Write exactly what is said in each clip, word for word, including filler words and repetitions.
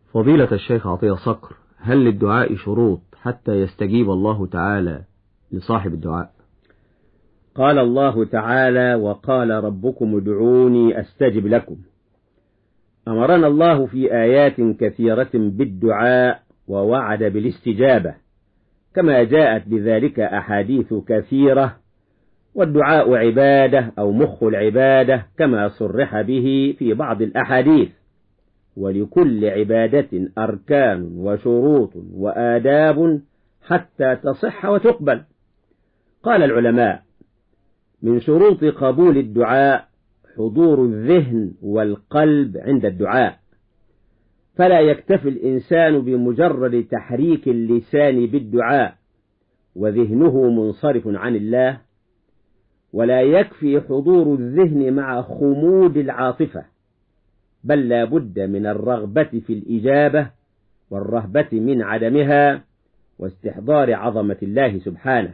فضيلة الشيخ عطية صقر، هل للدعاء شروط حتى يستجيب الله تعالى لصاحب الدعاء؟ قال الله تعالى: وقال ربكم ادعوني أستجب لكم. أمرنا الله في آيات كثيرة بالدعاء ووعد بالاستجابة، كما جاءت بذلك أحاديث كثيرة، والدعاء عبادة أو مخ العبادة كما صرح به في بعض الأحاديث، ولكل عبادة أركان وشروط وآداب حتى تصح وتقبل. قال العلماء: من شروط قبول الدعاء حضور الذهن والقلب عند الدعاء، فلا يكتفي الإنسان بمجرد تحريك اللسان بالدعاء وذهنه منصرف عن الله، ولا يكفي حضور الذهن مع خمود العاطفة، بل لا بد من الرغبة في الإجابة والرهبة من عدمها واستحضار عظمة الله سبحانه.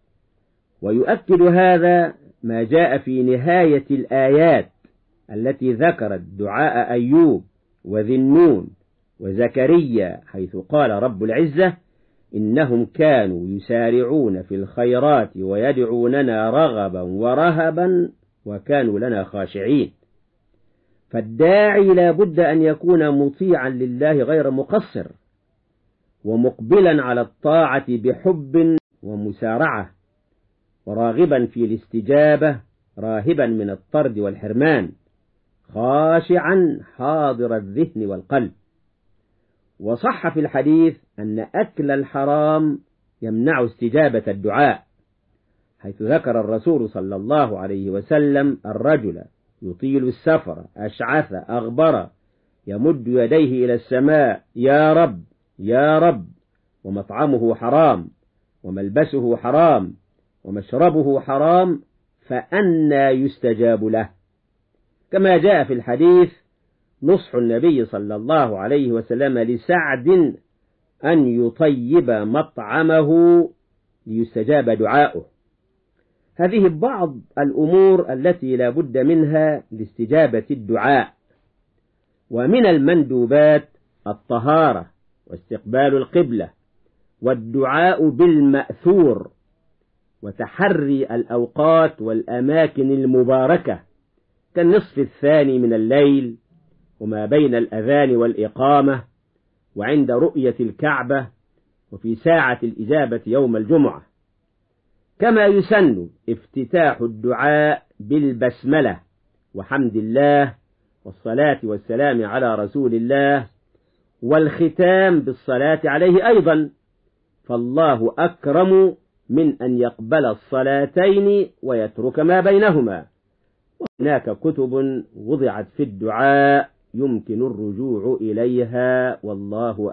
ويؤكد هذا ما جاء في نهاية الآيات التي ذكرت دعاء أيوب وذي النون وزكريا، حيث قال رب العزة: إنهم كانوا يسارعون في الخيرات ويدعوننا رغبا ورهبا وكانوا لنا خاشعين. فالداعي لا بد أن يكون مطيعا لله غير مقصر، ومقبلا على الطاعة بحب ومسارعة، وراغبا في الاستجابة راهبا من الطرد والحرمان، خاشعا حاضر الذهن والقلب. وصح في الحديث أن أكل الحرام يمنع استجابة الدعاء، حيث ذكر الرسول صلى الله عليه وسلم الرجل يطيل السفر أشعث أغبر يمد يديه إلى السماء: يا رب يا رب، ومطعمه حرام وملبسه حرام ومشربه حرام، فأنى يستجاب له. كما جاء في الحديث نصح النبي صلى الله عليه وسلم لسعد أن يطيب مطعمه ليستجاب دعاؤه. هذه بعض الأمور التي لا بد منها لاستجابة الدعاء. ومن المندوبات الطهارة واستقبال القبلة والدعاء بالمأثور وتحري الأوقات والأماكن المباركة، كالنصف الثاني من الليل وما بين الأذان والإقامة وعند رؤية الكعبة وفي ساعة الإجابة يوم الجمعة. كما يسن افتتاح الدعاء بالبسملة وحمد الله والصلاة والسلام على رسول الله، والختام بالصلاة عليه أيضا، فالله أكرم من أن يقبل الصلاتين ويترك ما بينهما. وهناك كتب وضعت في الدعاء يمكن الرجوع إليها، والله